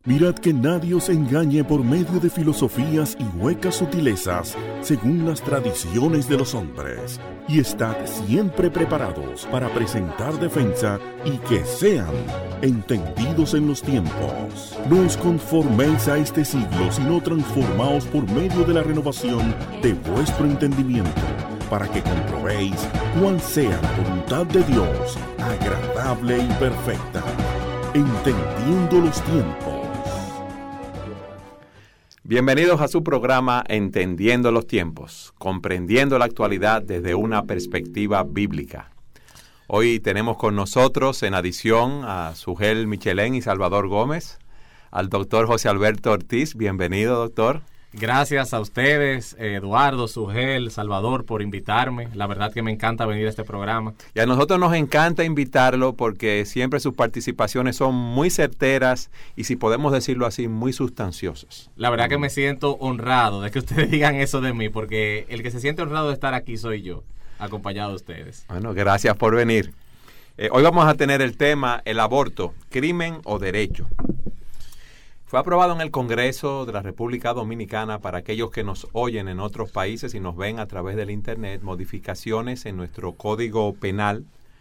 Mirad que nadie os engañe por medio de filosofías y huecas sutilezas, según las tradiciones de los hombres, y estad siempre preparados para presentar defensa y que sean entendidos en los tiempos. No os conforméis a este siglo, sino transformaos por medio de la renovación de vuestro entendimiento, para que comprobéis cuál sea la voluntad de Dios, agradable y perfecta. Entendiendo los tiempos. Bienvenidos a su programa Entendiendo los tiempos, comprendiendo la actualidad desde una perspectiva bíblica. Hoy tenemos con nosotros en adición a Sugel Michelén y Salvador Gómez, al doctor José Alberto Ortiz. Bienvenido, doctor. Gracias a ustedes, Eduardo, Sugel, Salvador, por invitarme. La verdad que me encanta venir a este programa. Y a nosotros nos encanta invitarlo porque siempre sus participaciones son muy certeras y, si podemos decirlo así, muy sustanciosas. La verdad que me siento honrado de que ustedes digan eso de mí, porque el que se siente honrado de estar aquí soy yo, acompañado de ustedes. Bueno, gracias por venir. Hoy vamos a tener el tema, el aborto, crimen o derecho. Fue aprobado en el Congreso de la República Dominicana, para aquellos que nos oyen en otros países y nos ven a través del Internet, modificaciones en nuestro Código Penal.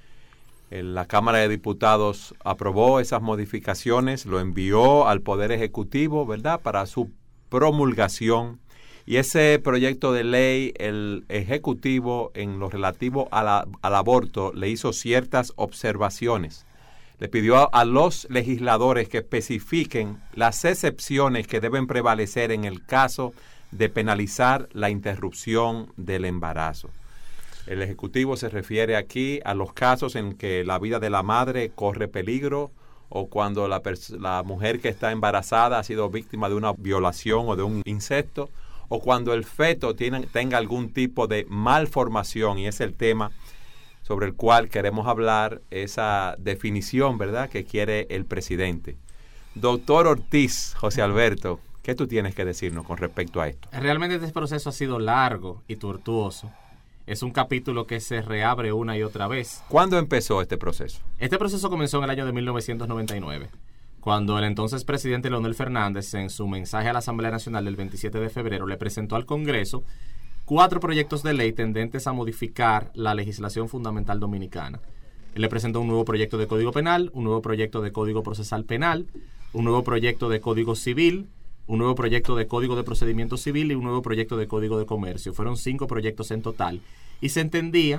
La Cámara de Diputados aprobó esas modificaciones, lo envió al Poder Ejecutivo, ¿verdad?, para su promulgación. Y ese proyecto de ley, el Ejecutivo, en lo relativo al aborto, le hizo ciertas observaciones. Le pidió a los legisladores que especifiquen las excepciones que deben prevalecer en el caso de penalizar la interrupción del embarazo. El Ejecutivo se refiere aquí a los casos en que la vida de la madre corre peligro, o cuando la mujer que está embarazada ha sido víctima de una violación o de un incesto, o cuando el feto tenga algún tipo de malformación, y es el tema sobre el cual queremos hablar, esa definición, ¿verdad?, que quiere el presidente. Doctor Ortiz, José Alberto, ¿qué tú tienes que decirnos con respecto a esto? Realmente este proceso ha sido largo y tortuoso. Es un capítulo que se reabre una y otra vez. ¿Cuándo empezó este proceso? Este proceso comenzó en el año de 1999, cuando el entonces presidente Leonel Fernández, en su mensaje a la Asamblea Nacional del 27 de febrero, le presentó al Congreso 4 proyectos de ley tendentes a modificar la legislación fundamental dominicana. Él le presentó un nuevo proyecto de Código Penal, un nuevo proyecto de Código Procesal Penal, un nuevo proyecto de Código Civil, un nuevo proyecto de Código de Procedimiento Civil y un nuevo proyecto de Código de Comercio. Fueron 5 proyectos en total. Y se entendía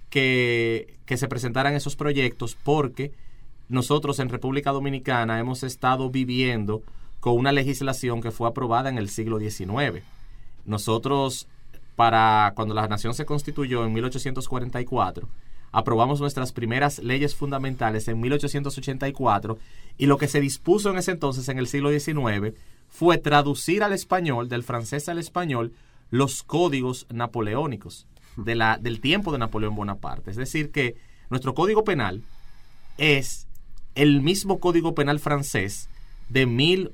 que se presentaran esos proyectos porque nosotros en República Dominicana hemos estado viviendo con una legislación que fue aprobada en el siglo XIX. Nosotros, cuando la nación se constituyó en 1844, aprobamos nuestras primeras leyes fundamentales en 1884, y lo que se dispuso en ese entonces, en el siglo XIX, fue traducir al español, del francés al español, los códigos napoleónicos del tiempo de Napoleón Bonaparte. Es decir, que nuestro Código Penal es el mismo Código Penal francés de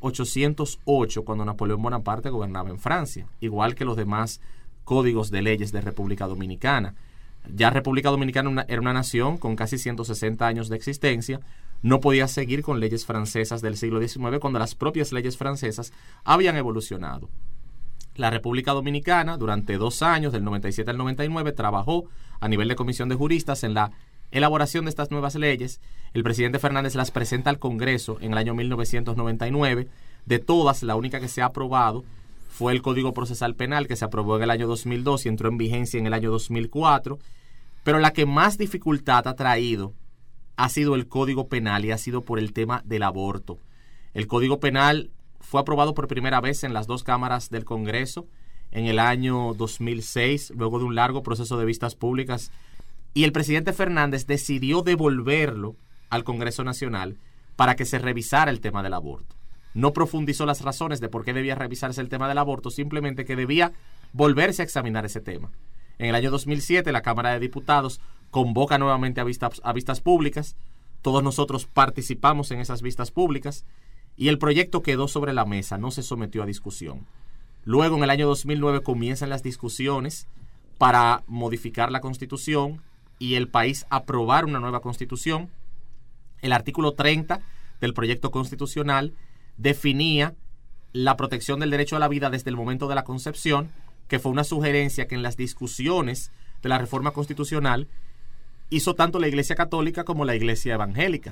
1808, cuando Napoleón Bonaparte gobernaba en Francia, igual que los demás códigos de leyes de República Dominicana. Ya República Dominicana era una nación con casi 160 años de existencia. No podía seguir con leyes francesas del siglo XIX cuando las propias leyes francesas habían evolucionado. La República Dominicana, durante 2 años, del 97 al 99, trabajó a nivel de comisión de juristas en la elaboración de estas nuevas leyes. El presidente Fernández las presenta al Congreso en el año 1999. De todas, la única que se ha aprobado fue el Código Procesal Penal, que se aprobó en el año 2002 y entró en vigencia en el año 2004. Pero la que más dificultad ha traído ha sido el Código Penal, y ha sido por el tema del aborto. El Código Penal fue aprobado por primera vez en las 2 cámaras del Congreso en el año 2006, luego de un largo proceso de vistas públicas, y el presidente Fernández decidió devolverlo al Congreso Nacional para que se revisara el tema del aborto. No profundizó las razones de por qué debía revisarse el tema del aborto, simplemente que debía volverse a examinar ese tema. En el año 2007, la Cámara de Diputados convoca nuevamente a vistas públicas. Todos nosotros participamos en esas vistas públicas y el proyecto quedó sobre la mesa, no se sometió a discusión. Luego, en el año 2009, comienzan las discusiones para modificar la Constitución y el país aprobar una nueva Constitución. El artículo 30 del proyecto constitucional definía la protección del derecho a la vida desde el momento de la concepción, que fue una sugerencia que en las discusiones de la reforma constitucional hizo tanto la Iglesia Católica como la Iglesia Evangélica.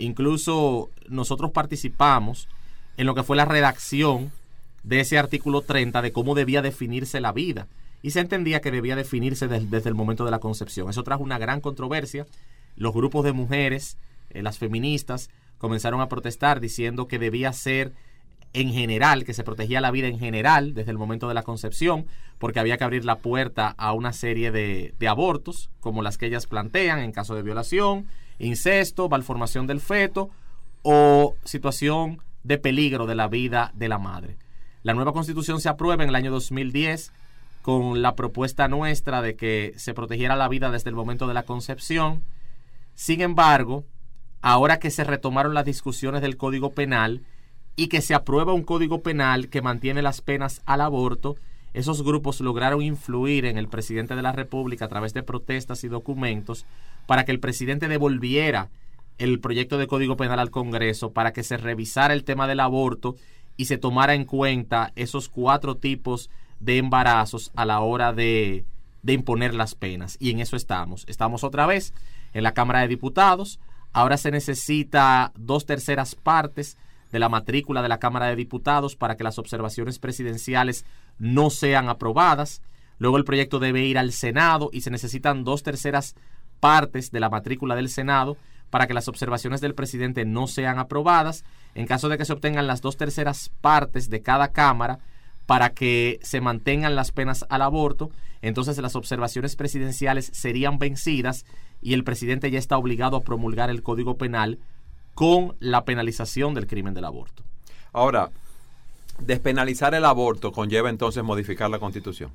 Incluso nosotros participamos en lo que fue la redacción de ese artículo 30 de cómo debía definirse la vida. Y se entendía que debía definirse desde el momento de la concepción. Eso trajo una gran controversia. Los grupos de mujeres, las feministas, comenzaron a protestar diciendo que debía ser en general, que se protegía la vida en general desde el momento de la concepción, porque había que abrir la puerta a una serie de abortos, como las que ellas plantean en caso de violación, incesto, malformación del feto o situación de peligro de la vida de la madre. La nueva Constitución se aprueba en el año 2010 con la propuesta nuestra de que se protegiera la vida desde el momento de la concepción. Sin embargo, ahora que se retomaron las discusiones del Código Penal y que se aprueba un Código Penal que mantiene las penas al aborto, esos grupos lograron influir en el presidente de la República a través de protestas y documentos para que el presidente devolviera el proyecto de Código Penal al Congreso para que se revisara el tema del aborto y se tomara en cuenta esos 4 tipos de embarazos a la hora de imponer las penas. Y en eso estamos. Estamos otra vez en la Cámara de Diputados. Ahora se necesita 2/3 partes de la matrícula de la Cámara de Diputados para que las observaciones presidenciales no sean aprobadas. Luego el proyecto debe ir al Senado y se necesitan 2/3 partes de la matrícula del Senado para que las observaciones del presidente no sean aprobadas. En caso de que se obtengan las 2/3 partes de cada Cámara para que se mantengan las penas al aborto, entonces las observaciones presidenciales serían vencidas y el presidente ya está obligado a promulgar el Código Penal con la penalización del crimen del aborto. Ahora, despenalizar el aborto conlleva entonces modificar la Constitución.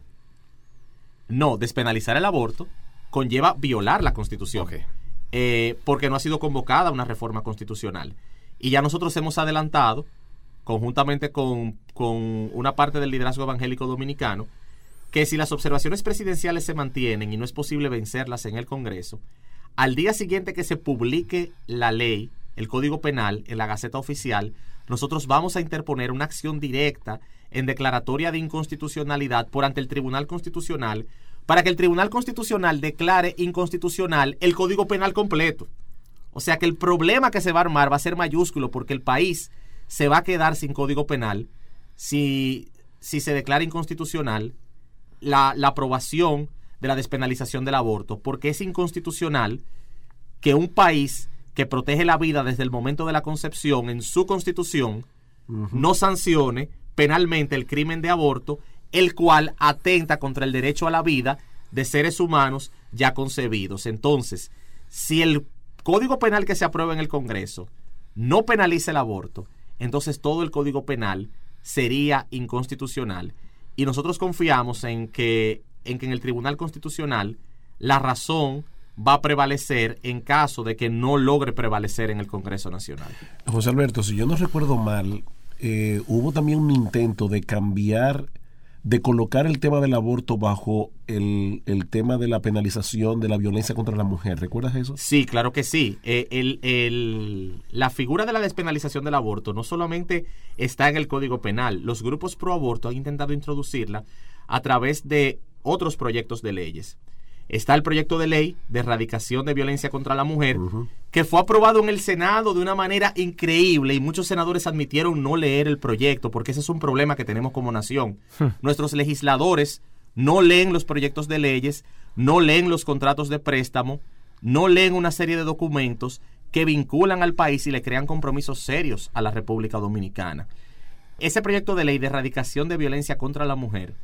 No, despenalizar el aborto conlleva violar la Constitución. Okay. Porque no ha sido convocada una reforma constitucional. Y ya nosotros hemos adelantado, conjuntamente con una parte del liderazgo evangélico dominicano, que si las observaciones presidenciales se mantienen y no es posible vencerlas en el Congreso, al día siguiente que se publique la ley, el Código Penal, en la Gaceta Oficial, nosotros vamos a interponer una acción directa en declaratoria de inconstitucionalidad por ante el Tribunal Constitucional para que el Tribunal Constitucional declare inconstitucional el Código Penal completo. O sea que el problema que se va a armar va a ser mayúsculo porque el país se va a quedar sin Código Penal si se declara inconstitucional la aprobación de la despenalización del aborto, porque es inconstitucional que un país que protege la vida desde el momento de la concepción en su constitución no sancione penalmente el crimen de aborto, el cual atenta contra el derecho a la vida de seres humanos ya concebidos. Entonces, si el Código Penal que se aprueba en el Congreso no penaliza el aborto, entonces todo el Código Penal sería inconstitucional. Y nosotros confiamos en que en el Tribunal Constitucional la razón va a prevalecer en caso de que no logre prevalecer en el Congreso Nacional. José Alberto, si yo no recuerdo mal, hubo también un intento de cambiar, de colocar el tema del aborto bajo el tema de la penalización de la violencia contra la mujer. ¿Recuerdas eso? Sí, claro que sí. La figura de la despenalización del aborto no solamente está en el Código Penal. Los grupos pro aborto han intentado introducirla a través de otros proyectos de leyes. Está el proyecto de ley de erradicación de violencia contra la mujer, que fue aprobado en el Senado de una manera increíble y muchos senadores admitieron no leer el proyecto, porque ese es un problema que tenemos como nación. Nuestros legisladores no leen los proyectos de leyes, no leen los contratos de préstamo, no leen una serie de documentos que vinculan al país y le crean compromisos serios a la República Dominicana. Ese proyecto de ley de erradicación de violencia contra la mujer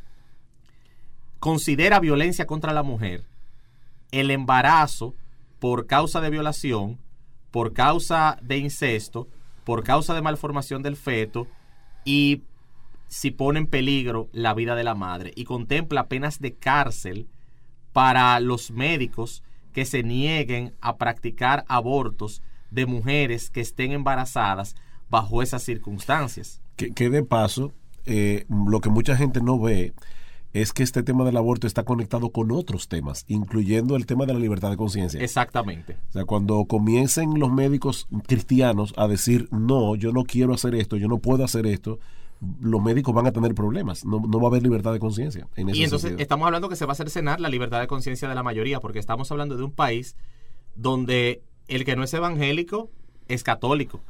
considera violencia contra la mujer el embarazo por causa de violación, por causa de incesto, por causa de malformación del feto y si pone en peligro la vida de la madre, y contempla penas de cárcel para los médicos que se nieguen a practicar abortos de mujeres que estén embarazadas bajo esas circunstancias. Que de paso, lo que mucha gente no ve es que este tema del aborto está conectado con otros temas, incluyendo el tema de la libertad de conciencia. Exactamente. O sea, cuando comiencen los médicos cristianos a decir, no, yo no quiero hacer esto, yo no puedo hacer esto, los médicos van a tener problemas, no va a haber libertad de conciencia. Y entonces sentido. Estamos hablando que se va a cercenar la libertad de conciencia de la mayoría, porque estamos hablando de un país donde el que no es evangélico es católico,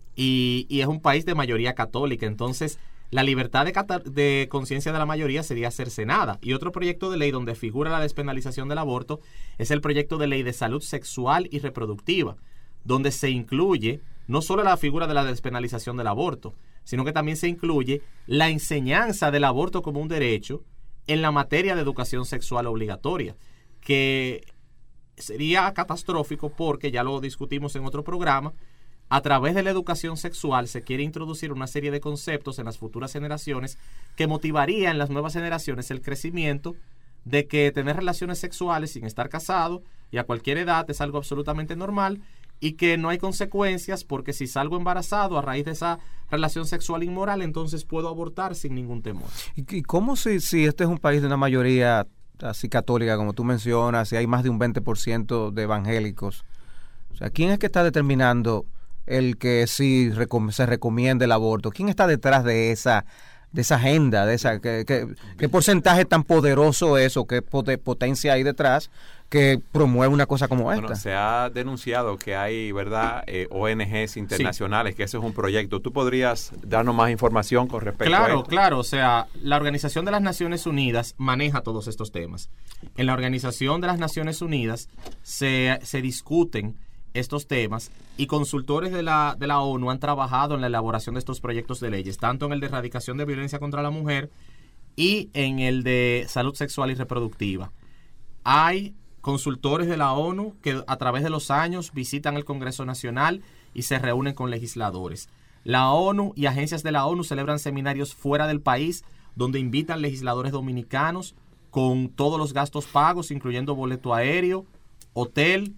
y es un país de mayoría católica. Entonces la libertad de conciencia de la mayoría sería cercenada. Y otro proyecto de ley donde figura la despenalización del aborto es el proyecto de ley de salud sexual y reproductiva, donde se incluye no solo la figura de la despenalización del aborto, sino que también se incluye la enseñanza del aborto como un derecho en la materia de educación sexual obligatoria, que sería catastrófico porque, ya lo discutimos en otro programa, a través de la educación sexual se quiere introducir una serie de conceptos en las futuras generaciones que motivaría en las nuevas generaciones el crecimiento de que tener relaciones sexuales sin estar casado y a cualquier edad es algo absolutamente normal, y que no hay consecuencias porque si salgo embarazado a raíz de esa relación sexual inmoral, entonces puedo abortar sin ningún temor. ¿Y cómo si este es un país de una mayoría así católica, como tú mencionas, y hay más de un 20% de evangélicos? O sea, ¿quién es que está determinando el que sí se recomiende el aborto? ¿Quién está detrás de esa agenda, de esa qué porcentaje tan poderoso es o qué potencia hay detrás que promueve una cosa como esta? Bueno, se ha denunciado que hay, ¿verdad?, ONGs internacionales, que ese es un proyecto. ¿Tú podrías darnos más información con respecto a esto? Claro. O sea, la Organización de las Naciones Unidas maneja todos estos temas. En la Organización de las Naciones Unidas se discuten estos temas, y consultores de la ONU han trabajado en la elaboración de estos proyectos de leyes, tanto en el de erradicación de violencia contra la mujer y en el de salud sexual y reproductiva. Hay consultores de la ONU que a través de los años visitan el Congreso Nacional y se reúnen con legisladores. La ONU y agencias de la ONU celebran seminarios fuera del país donde invitan legisladores dominicanos con todos los gastos pagos, incluyendo boleto aéreo, hotel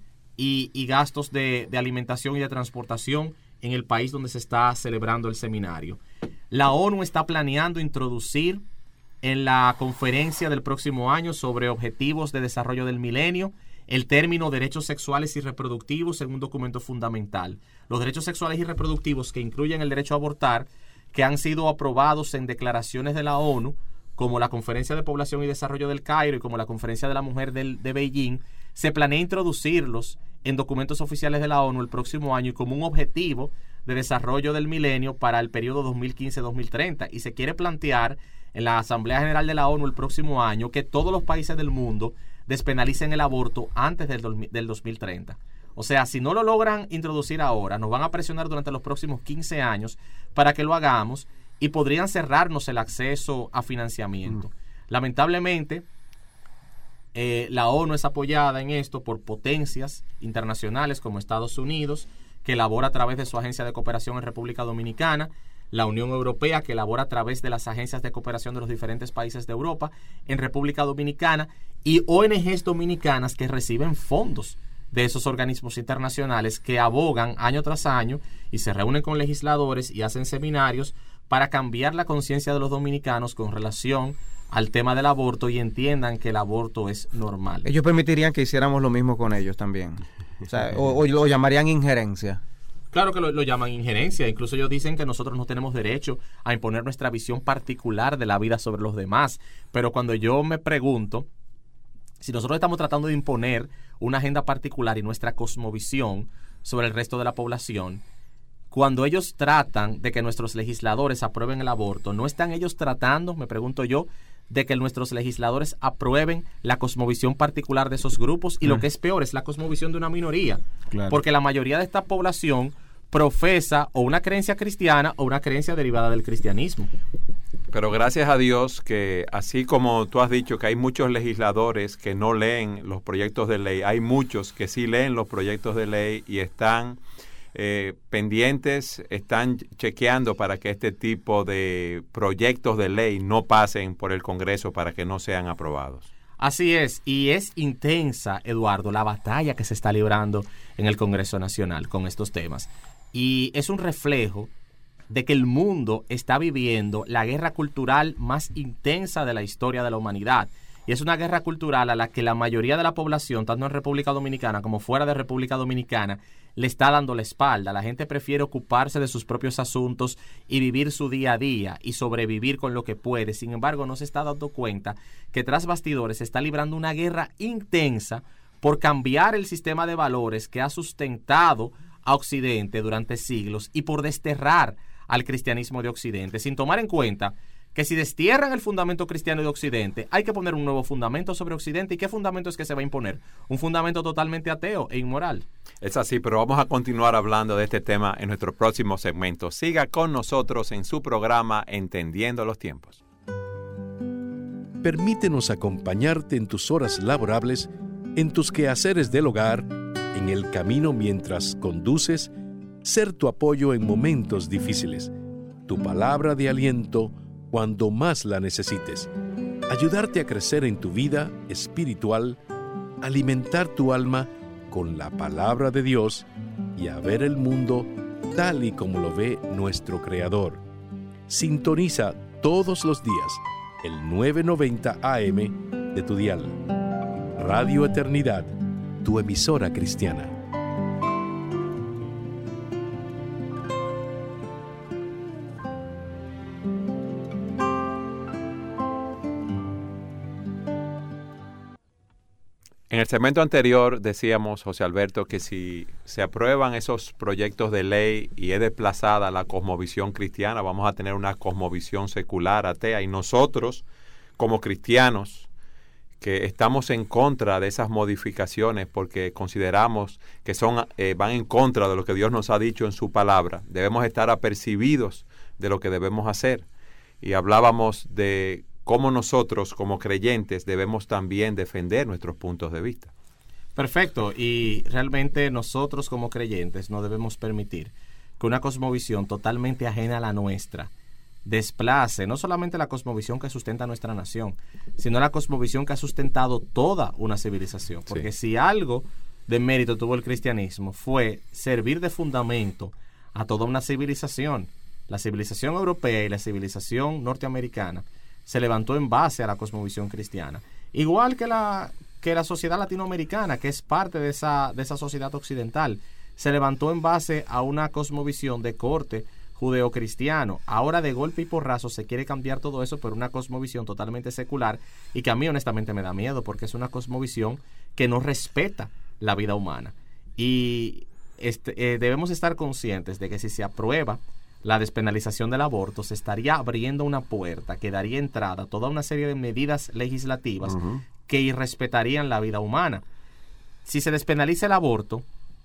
y gastos de alimentación y de transportación en el país donde se está celebrando el seminario. La ONU está planeando introducir en la conferencia del próximo año sobre objetivos de desarrollo del milenio el término derechos sexuales y reproductivos en un documento fundamental. Los derechos sexuales y reproductivos, que incluyen el derecho a abortar, que han sido aprobados en declaraciones de la ONU, como la Conferencia de Población y Desarrollo del Cairo y como la Conferencia de la Mujer de Beijing, se planea introducirlos en documentos oficiales de la ONU el próximo año y como un objetivo de desarrollo del milenio para el periodo 2015-2030. Y se quiere plantear en la Asamblea General de la ONU el próximo año que todos los países del mundo despenalicen el aborto antes del 2030. O sea, si no lo logran introducir ahora, nos van a presionar durante los próximos 15 años para que lo hagamos, y podrían cerrarnos el acceso a financiamiento. Lamentablemente, la ONU es apoyada en esto por potencias internacionales como Estados Unidos, que elabora a través de su Agencia de Cooperación en República Dominicana, la Unión Europea, que elabora a través de las agencias de cooperación de los diferentes países de Europa en República Dominicana, y ONGs dominicanas que reciben fondos de esos organismos internacionales que abogan año tras año y se reúnen con legisladores y hacen seminarios para cambiar la conciencia de los dominicanos con relación al tema del aborto y entiendan que el aborto es normal. Ellos permitirían que hiciéramos lo mismo con ellos también. O sea, o lo llamarían injerencia. Claro que lo llaman injerencia. Incluso ellos dicen que nosotros no tenemos derecho a imponer nuestra visión particular de la vida sobre los demás. Pero cuando yo me pregunto si nosotros estamos tratando de imponer una agenda particular y nuestra cosmovisión sobre el resto de la población, cuando ellos tratan de que nuestros legisladores aprueben el aborto, ¿no están ellos tratando, me pregunto yo, de que nuestros legisladores aprueben la cosmovisión particular de esos grupos? Y lo que es peor, es la cosmovisión de una minoría. Claro. Porque la mayoría de esta población profesa o una creencia cristiana o una creencia derivada del cristianismo. Pero gracias a Dios que, así como tú has dicho que hay muchos legisladores que no leen los proyectos de ley, hay muchos que sí leen los proyectos de ley y están pendientes, están chequeando para que este tipo de proyectos de ley no pasen por el Congreso para que no sean aprobados. Así es, y es intensa, Eduardo, la batalla que se está librando en el Congreso Nacional con estos temas. Y es un reflejo de que el mundo está viviendo la guerra cultural más intensa de la historia de la humanidad. Y es una guerra cultural a la que la mayoría de la población, tanto en República Dominicana como fuera de República Dominicana, le está dando la espalda. La gente prefiere ocuparse de sus propios asuntos y vivir su día a día y sobrevivir con lo que puede. Sin embargo, no se está dando cuenta que tras bastidores se está librando una guerra intensa por cambiar el sistema de valores que ha sustentado a Occidente durante siglos y por desterrar al cristianismo de Occidente, sin tomar en cuenta que si destierran el fundamento cristiano de Occidente, hay que poner un nuevo fundamento sobre Occidente. ¿Y qué fundamento es que se va a imponer? Un fundamento totalmente ateo e inmoral. Es así, pero vamos a continuar hablando de este tema en nuestro próximo segmento. Siga con nosotros en su programa Entendiendo los Tiempos. Permítenos acompañarte en tus horas laborables, en tus quehaceres del hogar, en el camino mientras conduces, ser tu apoyo en momentos difíciles, tu palabra de aliento cuando más la necesites, ayudarte a crecer en tu vida espiritual, alimentar tu alma con la palabra de Dios y a ver el mundo tal y como lo ve nuestro Creador. Sintoniza todos los días el 990 AM de tu dial. Radio Eternidad, tu emisora cristiana. En el segmento anterior decíamos, José Alberto, que si se aprueban esos proyectos de ley y es desplazada la cosmovisión cristiana, vamos a tener una cosmovisión secular, atea, y nosotros, como cristianos, que estamos en contra de esas modificaciones porque consideramos que van en contra de lo que Dios nos ha dicho en su palabra, debemos estar apercibidos de lo que debemos hacer. Y hablábamos de cómo nosotros como creyentes debemos también defender nuestros puntos de vista. Perfecto, y realmente nosotros como creyentes no debemos permitir que una cosmovisión totalmente ajena a la nuestra desplace no solamente la cosmovisión que sustenta nuestra nación, sino la cosmovisión que ha sustentado toda una civilización. Porque si algo de mérito tuvo el cristianismo fue servir de fundamento a toda una civilización. La civilización europea y la civilización norteamericana se levantó en base a la cosmovisión cristiana. Igual que la sociedad latinoamericana, que es parte de esa sociedad occidental, se levantó en base a una cosmovisión de corte judeocristiano. Ahora de golpe y porrazo se quiere cambiar todo eso por una cosmovisión totalmente secular y que a mí honestamente me da miedo porque es una cosmovisión que no respeta la vida humana. Y debemos estar conscientes de que si se aprueba la despenalización del aborto, se estaría abriendo una puerta que daría entrada a toda una serie de medidas legislativas que irrespetarían la vida humana. Si se despenaliza el aborto,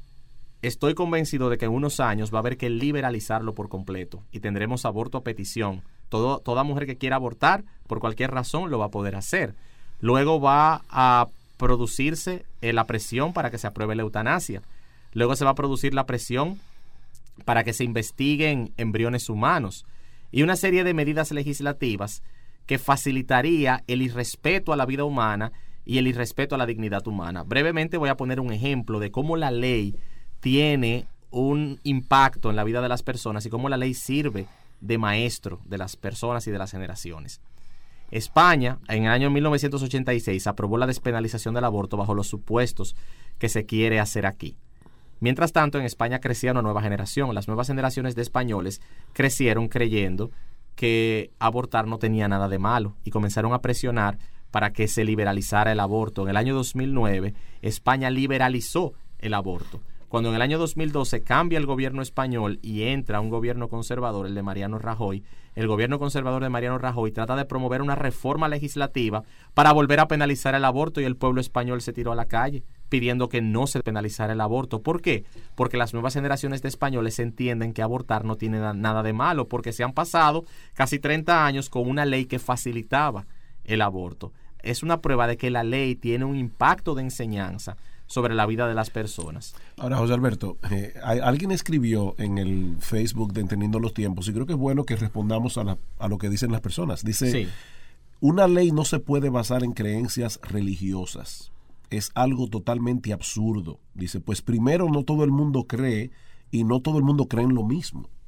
estoy convencido de que en unos años va a haber que liberalizarlo por completo y tendremos aborto a petición. Toda mujer que quiera abortar, por cualquier razón, lo va a poder hacer. Luego va a producirse la presión para que se apruebe la eutanasia. Luego se va a producir la presión para que se investiguen embriones humanos y una serie de medidas legislativas que facilitaría el irrespeto a la vida humana y el irrespeto a la dignidad humana. Brevemente voy a poner un ejemplo de cómo la ley tiene un impacto en la vida de las personas y cómo la ley sirve de maestro de las personas y de las generaciones. España, en el año 1986, aprobó la despenalización del aborto bajo los supuestos que se quiere hacer aquí. Mientras tanto, en España crecía una nueva generación. Las nuevas generaciones de españoles crecieron creyendo que abortar no tenía nada de malo y comenzaron a presionar para que se liberalizara el aborto. En el año 2009, España liberalizó el aborto. Cuando en el año 2012 cambia el gobierno español y entra un gobierno conservador, el de Mariano Rajoy, el gobierno conservador de Mariano Rajoy trata de promover una reforma legislativa para volver a penalizar el aborto y el pueblo español se tiró a la calle pidiendo que no se penalizara el aborto. ¿Por qué? Porque las nuevas generaciones de españoles entienden que abortar no tiene nada de malo, porque se han pasado casi 30 años con una ley que facilitaba el aborto. Es una prueba de que la ley tiene un impacto de enseñanza sobre la vida de las personas. Ahora, José Alberto, alguien escribió en el Facebook de Entendiendo los Tiempos, y creo que es bueno que respondamos a lo que dicen las personas. Dice, sí, una ley no se puede basar en creencias religiosas. Es algo totalmente absurdo. Dice, pues primero no todo el mundo cree y no todo el mundo cree en lo mismo.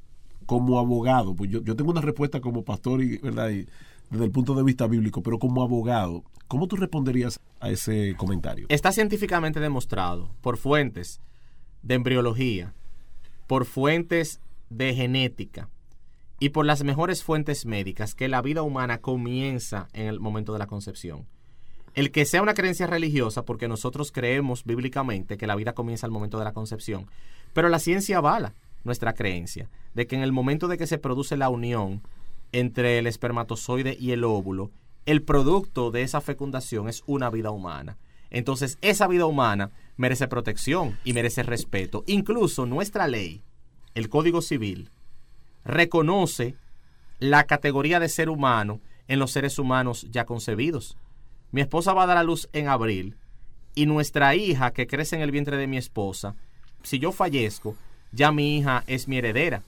como abogado, pues yo tengo una respuesta como pastor y, ¿verdad? Y desde el punto de vista bíblico, pero como abogado, ¿cómo tú responderías a ese comentario? Está científicamente demostrado por fuentes de embriología, por fuentes de genética y por las mejores fuentes médicas que la vida humana comienza en el momento de la concepción. El que sea una creencia religiosa, porque nosotros creemos bíblicamente que la vida comienza al momento de la concepción, pero la ciencia avala nuestra creencia de que en el momento de que se produce la unión entre el espermatozoide y el óvulo, el producto de esa fecundación es una vida humana. Entonces, esa vida humana merece protección y merece respeto. Incluso nuestra ley, el Código Civil, reconoce la categoría de ser humano en los seres humanos ya concebidos. Mi esposa va a dar a luz en abril y nuestra hija que crece en el vientre de mi esposa, si yo fallezco, ya mi hija es mi heredera.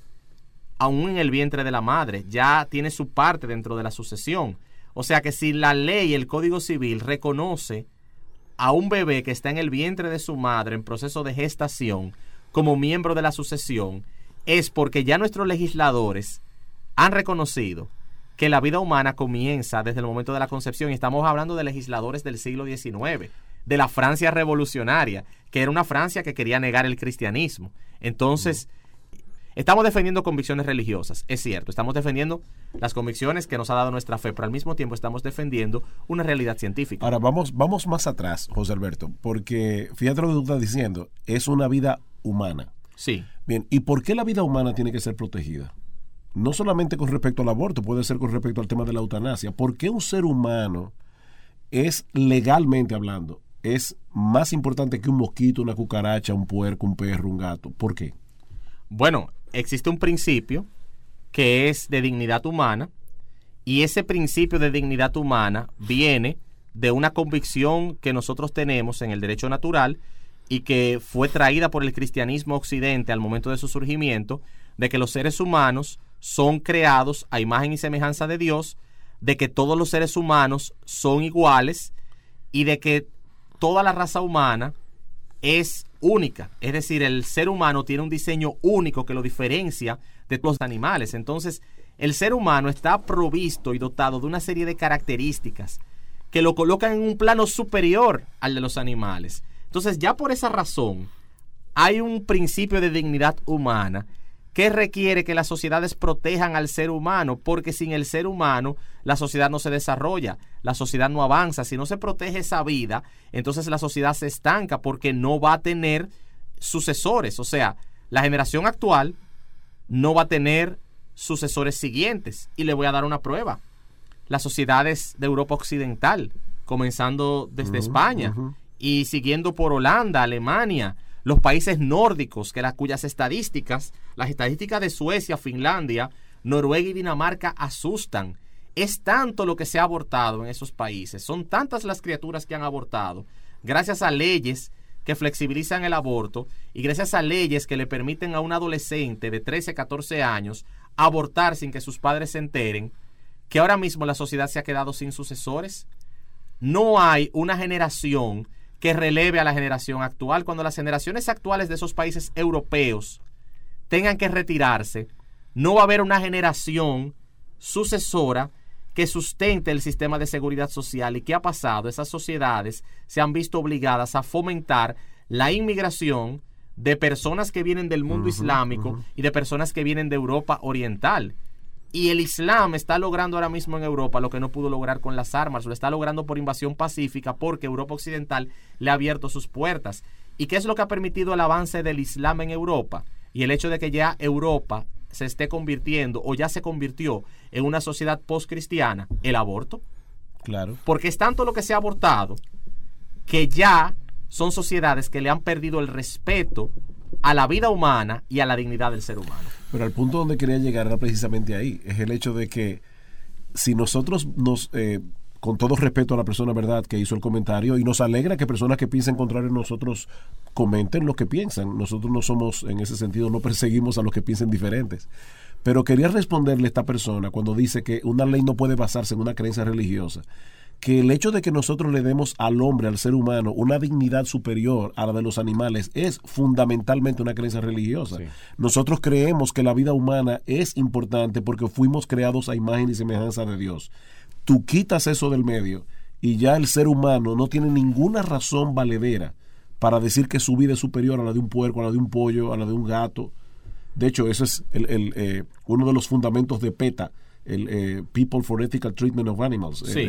Aún en el vientre de la madre, ya tiene su parte dentro de la sucesión. O sea que si la ley, el Código Civil, reconoce a un bebé que está en el vientre de su madre en proceso de gestación como miembro de la sucesión, es porque ya nuestros legisladores han reconocido que la vida humana comienza desde el momento de la concepción, y estamos hablando de legisladores del siglo XIX, de la Francia revolucionaria, que era una Francia que quería negar el cristianismo. Entonces, estamos defendiendo convicciones religiosas, es cierto, estamos defendiendo las convicciones que nos ha dado nuestra fe, pero al mismo tiempo estamos defendiendo una realidad científica. Ahora, vamos más atrás, José Alberto, porque fíjate lo que tú estás diciendo, es una vida humana. Sí. Bien, ¿y por qué la vida humana tiene que ser protegida? No solamente con respecto al aborto, puede ser con respecto al tema de la eutanasia. ¿Por qué un ser humano es, legalmente hablando, es más importante que un mosquito, una cucaracha, un puerco, un perro, un gato? ¿Por qué? Bueno, existe un principio que es de dignidad humana, y ese principio de dignidad humana viene de una convicción que nosotros tenemos en el derecho natural y que fue traída por el cristianismo occidente al momento de su surgimiento, de que los seres humanos son creados a imagen y semejanza de Dios, de que todos los seres humanos son iguales y de que toda la raza humana es única. Es decir, el ser humano tiene un diseño único que lo diferencia de los animales. Entonces, el ser humano está provisto y dotado de una serie de características que lo colocan en un plano superior al de los animales. Entonces, ya por esa razón, hay un principio de dignidad humana que requiere que las sociedades protejan al ser humano, porque sin el ser humano la sociedad no se desarrolla, la sociedad no avanza. Si no se protege esa vida, entonces la sociedad se estanca porque no va a tener sucesores. O sea, la generación actual no va a tener sucesores siguientes. Y le voy a dar una prueba. Las sociedades de Europa Occidental, comenzando desde España y siguiendo por Holanda, Alemania, los países nórdicos, cuyas estadísticas, las estadísticas de Suecia, Finlandia, Noruega y Dinamarca asustan. Es tanto lo que se ha abortado en esos países, son tantas las criaturas que han abortado, gracias a leyes que flexibilizan el aborto y gracias a leyes que le permiten a un adolescente de 13, 14 años abortar sin que sus padres se enteren, que ahora mismo la sociedad se ha quedado sin sucesores. No hay una generación que releve a la generación actual. Cuando las generaciones actuales de esos países europeos tengan que retirarse, no va a haber una generación sucesora que sustente el sistema de seguridad social. ¿Y qué ha pasado? Esas sociedades se han visto obligadas a fomentar la inmigración de personas que vienen del mundo islámico y de personas que vienen de Europa oriental. Y el Islam está logrando ahora mismo en Europa lo que no pudo lograr con las armas, lo está logrando por invasión pacífica, porque Europa Occidental le ha abierto sus puertas. ¿Y qué es lo que ha permitido el avance del Islam en Europa? Y el hecho de que ya Europa se esté convirtiendo o ya se convirtió en una sociedad postcristiana, el aborto. Claro. Porque es tanto lo que se ha abortado que ya son sociedades que le han perdido el respeto a la vida humana y a la dignidad del ser humano. Pero al punto donde quería llegar era precisamente ahí. Es el hecho de que si nosotros con todo respeto a la persona, ¿verdad?, que hizo el comentario, y nos alegra que personas que piensen contrario a nosotros comenten lo que piensan. Nosotros no somos, en ese sentido, no perseguimos a los que piensen diferentes. Pero quería responderle a esta persona cuando dice que una ley no puede basarse en una creencia religiosa, que el hecho de que nosotros le demos al hombre, al ser humano, una dignidad superior a la de los animales es fundamentalmente una creencia religiosa. Sí. Nosotros creemos que la vida humana es importante porque fuimos creados a imagen y semejanza de Dios. Tú quitas eso del medio y ya el ser humano no tiene ninguna razón valedera para decir que su vida es superior a la de un puerco, a la de un pollo, a la de un gato. De hecho, eso es uno de los fundamentos de PETA, el People for Ethical Treatment of Animals. Sí.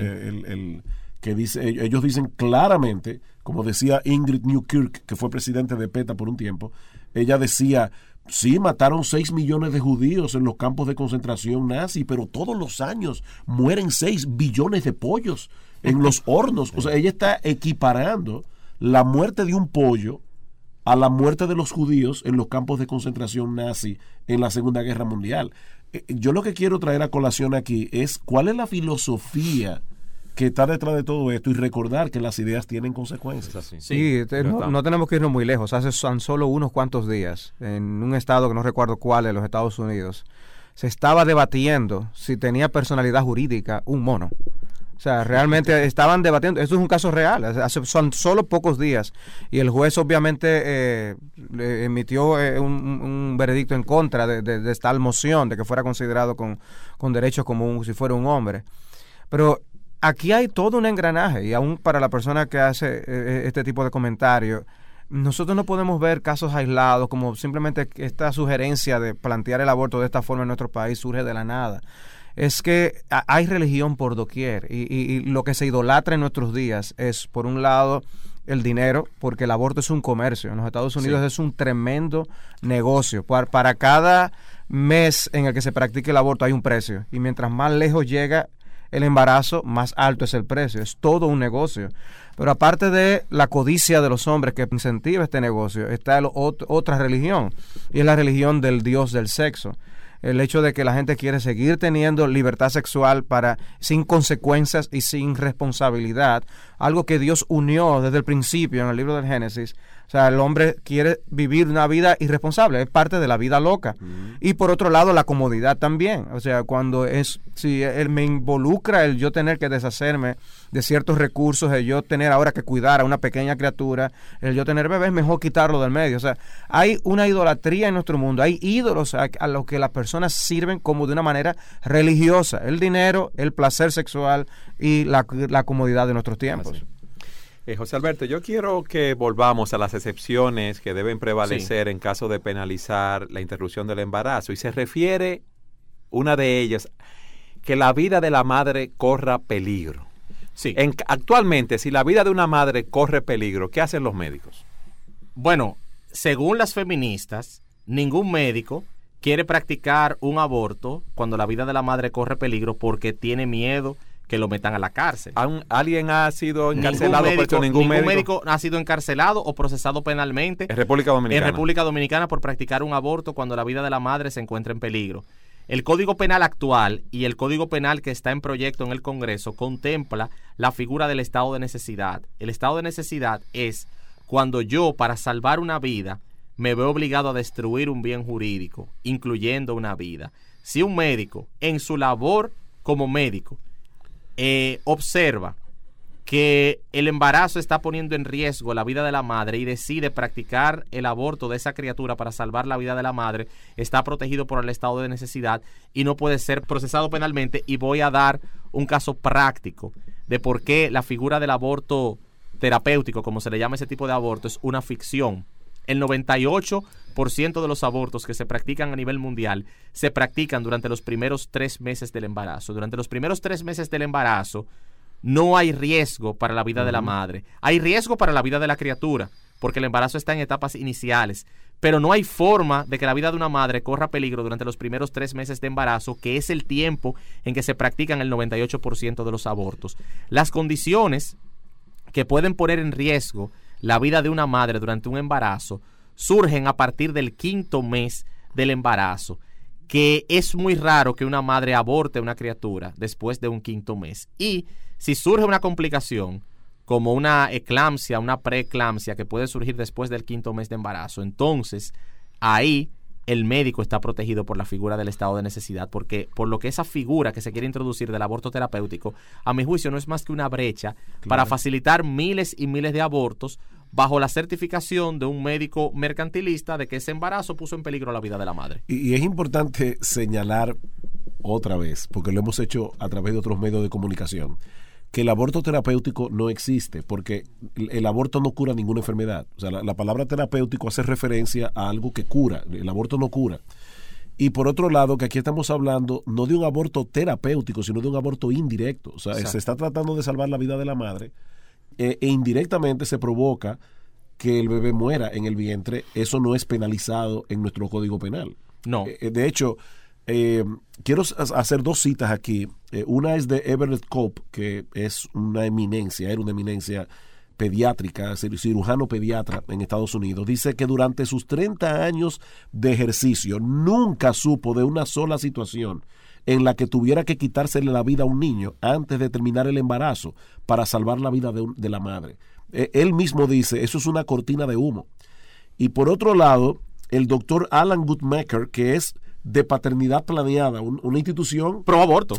Que dice, ellos dicen claramente, como decía Ingrid Newkirk, que fue presidente de PETA por un tiempo, ella decía, sí, mataron 6 millones de judíos en los campos de concentración nazi, pero todos los años mueren 6 billones de pollos en los hornos. O sea, ella está equiparando la muerte de un pollo a la muerte de los judíos en los campos de concentración nazi en la Segunda Guerra Mundial. Yo lo que quiero traer a colación aquí es cuál es la filosofía que está detrás de todo esto y recordar que las ideas tienen consecuencias. Sí, no tenemos que irnos muy lejos. Hace tan solo unos cuantos días, en un estado que no recuerdo cuál de los Estados Unidos, se estaba debatiendo si tenía personalidad jurídica un mono. O sea, realmente estaban debatiendo. Esto es un caso real. Son solo pocos días. Y el juez obviamente le emitió un veredicto en contra de esta moción de que fuera considerado con derechos como si fuera un hombre. Pero aquí hay todo un engranaje. Y aún para la persona que hace este tipo de comentarios, nosotros no podemos ver casos aislados como simplemente esta sugerencia de plantear el aborto de esta forma en nuestro país surge de la nada. Es que hay religión por doquier y lo que se idolatra en nuestros días es, por un lado, el dinero, porque el aborto es un comercio. En los Estados Unidos es un tremendo negocio. Para cada mes en el que se practique el aborto hay un precio, y mientras más lejos llega el embarazo, más alto es el precio. Es todo un negocio. Pero aparte de la codicia de los hombres que incentiva este negocio, está otra religión, y es la religión del dios del sexo. El hecho de que la gente quiere seguir teniendo libertad sexual sin consecuencias y sin responsabilidad, algo que Dios unió desde el principio en el libro del Génesis. O sea, el hombre quiere vivir una vida irresponsable, es parte de la vida loca. Y por otro lado, la comodidad también. O sea, si me involucra el yo tener que deshacerme de ciertos recursos, el yo tener ahora que cuidar a una pequeña criatura, el yo tener bebés, mejor quitarlo del medio. O sea, hay una idolatría en nuestro mundo, hay ídolos a los que las personas sirven como de una manera religiosa: el dinero, el placer sexual y la comodidad de nuestros tiempos. José Alberto, yo quiero que volvamos a las excepciones que deben prevalecer en caso de penalizar la interrupción del embarazo, y se refiere una de ellas, que la vida de la madre corra peligro. Sí. Actualmente, si la vida de una madre corre peligro, ¿qué hacen los médicos? Bueno, según las feministas, ningún médico quiere practicar un aborto cuando la vida de la madre corre peligro porque tiene miedo que lo metan a la cárcel. ¿Alguien ha sido encarcelado? Ningún médico ha sido encarcelado o procesado penalmente en República Dominicana. En República Dominicana por practicar un aborto cuando la vida de la madre se encuentra en peligro. El Código Penal actual y el Código Penal que está en proyecto en el Congreso contempla la figura del estado de necesidad. El estado de necesidad es cuando yo, para salvar una vida, me veo obligado a destruir un bien jurídico, incluyendo una vida. Si un médico, en su labor como médico, observa que el embarazo está poniendo en riesgo la vida de la madre y decide practicar el aborto de esa criatura para salvar la vida de la madre, está protegido por el estado de necesidad y no puede ser procesado penalmente. Y voy a dar un caso práctico de por qué la figura del aborto terapéutico, como se le llama ese tipo de aborto, es una ficción. El 98% de los abortos que se practican a nivel mundial se practican durante los primeros 3 meses del embarazo. Durante los primeros 3 meses del embarazo no hay riesgo para la vida de la madre. Hay riesgo para la vida de la criatura, porque el embarazo está en etapas iniciales. Pero no hay forma de que la vida de una madre corra peligro durante los primeros 3 meses de embarazo, que es el tiempo en que se practican el 98% de los abortos. Las condiciones que pueden poner en riesgo la vida de una madre durante un embarazo surgen a partir del 5º mes del embarazo, que es muy raro que una madre aborte una criatura después de un 5º mes. Y si surge una complicación como una eclampsia, una preeclampsia que puede surgir después del 5º mes de embarazo, entonces ahí el médico está protegido por la figura del estado de necesidad, porque por lo que esa figura que se quiere introducir del aborto terapéutico, a mi juicio no es más que una brecha para facilitar miles y miles de abortos bajo la certificación de un médico mercantilista de que ese embarazo puso en peligro la vida de la madre. Y es importante señalar otra vez, porque lo hemos hecho a través de otros medios de comunicación, que el aborto terapéutico no existe, porque el aborto no cura ninguna enfermedad. O sea, la palabra terapéutico hace referencia a algo que cura. El aborto no cura. Y por otro lado, que aquí estamos hablando no de un aborto terapéutico, sino de un aborto indirecto. O sea, se está tratando de salvar la vida de la madre e indirectamente se provoca que el bebé muera en el vientre. Eso no es penalizado en nuestro Código Penal. No. De hecho, quiero hacer dos citas aquí. Una es de Everett Kopp, que es una eminencia, era una eminencia pediátrica, cirujano pediatra en Estados Unidos. Dice que durante sus 30 años de ejercicio nunca supo de una sola situación en la que tuviera que quitársele la vida a un niño antes de terminar el embarazo para salvar la vida de la madre. Él mismo dice, eso es una cortina de humo. Y por otro lado, el doctor Alan Guttmacher, que es de paternidad planeada, una institución pro aborto.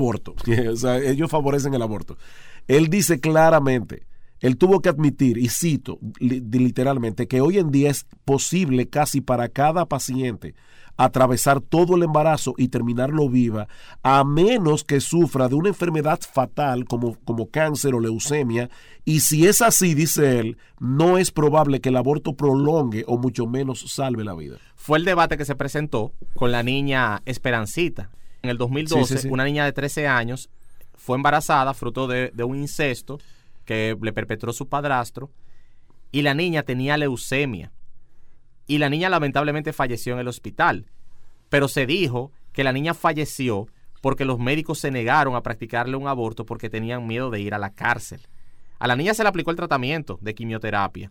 O sea, ellos favorecen el aborto. Él dice claramente, él tuvo que admitir, y cito literalmente, que hoy en día es posible casi para cada paciente atravesar todo el embarazo y terminarlo viva, a menos que sufra de una enfermedad fatal como cáncer o leucemia, y si es así, dice él, no es probable que el aborto prolongue o mucho menos salve la vida. Fue el debate que se presentó con la niña Esperancita. En el 2012, sí. Una niña de 13 años fue embarazada fruto de un incesto que le perpetró su padrastro, y la niña tenía leucemia. Y la niña lamentablemente falleció en el hospital. Pero se dijo que la niña falleció porque los médicos se negaron a practicarle un aborto porque tenían miedo de ir a la cárcel. A la niña se le aplicó el tratamiento de quimioterapia.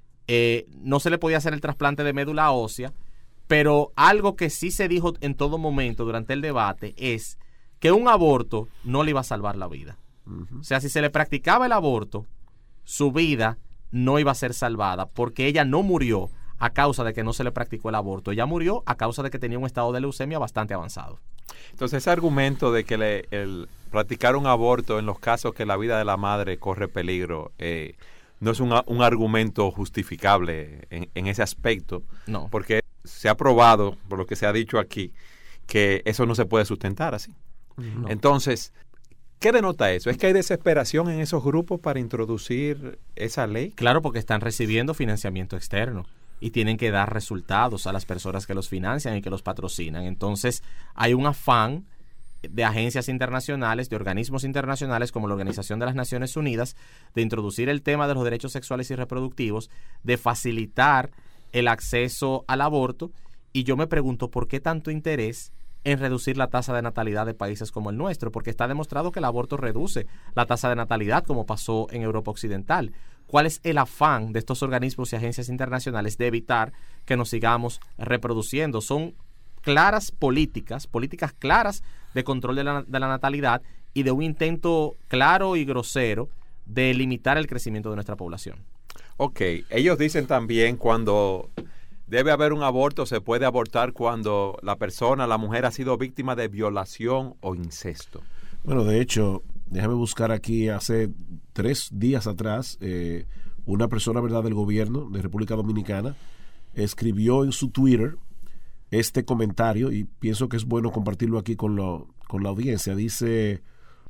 No se le podía hacer el trasplante de médula ósea, pero algo que sí se dijo en todo momento durante el debate es que un aborto no le iba a salvar la vida. O sea, si se le practicaba el aborto, su vida no iba a ser salvada porque ella no murió a causa de que no se le practicó el aborto. Ella murió a causa de que tenía un estado de leucemia bastante avanzado. Entonces, ese argumento de que el practicar un aborto en los casos que la vida de la madre corre peligro, no es un argumento justificable en ese aspecto. No. Porque se ha probado, por lo que se ha dicho aquí, que eso no se puede sustentar así. No. Entonces, ¿qué denota eso? ¿Es que hay desesperación en esos grupos para introducir esa ley? Claro, porque están recibiendo financiamiento externo y tienen que dar resultados a las personas que los financian y que los patrocinan. Entonces, hay un afán de agencias internacionales, de organismos internacionales como la Organización de las Naciones Unidas, de introducir el tema de los derechos sexuales y reproductivos, de facilitar el acceso al aborto. Y yo me pregunto, ¿por qué tanto interés en reducir la tasa de natalidad de países como el nuestro? Porque está demostrado que el aborto reduce la tasa de natalidad, como pasó en Europa Occidental. ¿Cuál es el afán de estos organismos y agencias internacionales de evitar que nos sigamos reproduciendo? Son claras políticas claras de control de la natalidad y de un intento claro y grosero de limitar el crecimiento de nuestra población. Ok, ellos dicen también cuando debe haber un aborto, se puede abortar cuando la mujer ha sido víctima de violación o incesto. Bueno, de hecho, déjame buscar aquí, hace 3 días atrás, una persona, ¿verdad?, del gobierno de República Dominicana escribió en su Twitter este comentario, y pienso que es bueno compartirlo aquí con la audiencia. Dice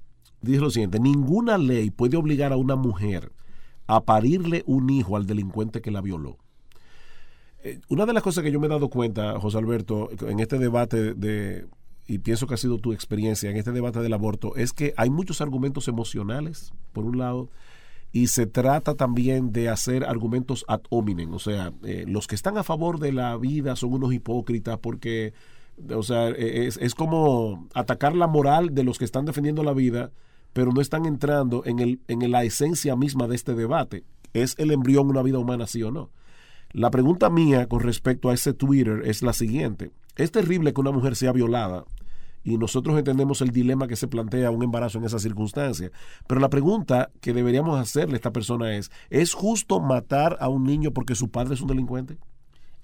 lo siguiente: ninguna ley puede obligar a una mujer a parirle un hijo al delincuente que la violó. Una de las cosas que yo me he dado cuenta, José Alberto, en este debate y pienso que ha sido tu experiencia en este debate del aborto, es que hay muchos argumentos emocionales, por un lado, y se trata también de hacer argumentos ad hominem. O sea, los que están a favor de la vida son unos hipócritas porque, o sea, es como atacar la moral de los que están defendiendo la vida, pero no están entrando en la esencia misma de este debate. ¿Es el embrión una vida humana, sí o no? La pregunta mía con respecto a ese Twitter es la siguiente: es terrible que una mujer sea violada y nosotros entendemos el dilema que se plantea un embarazo en esa circunstancia, pero la pregunta que deberíamos hacerle a esta persona ¿es justo matar a un niño porque su padre es un delincuente?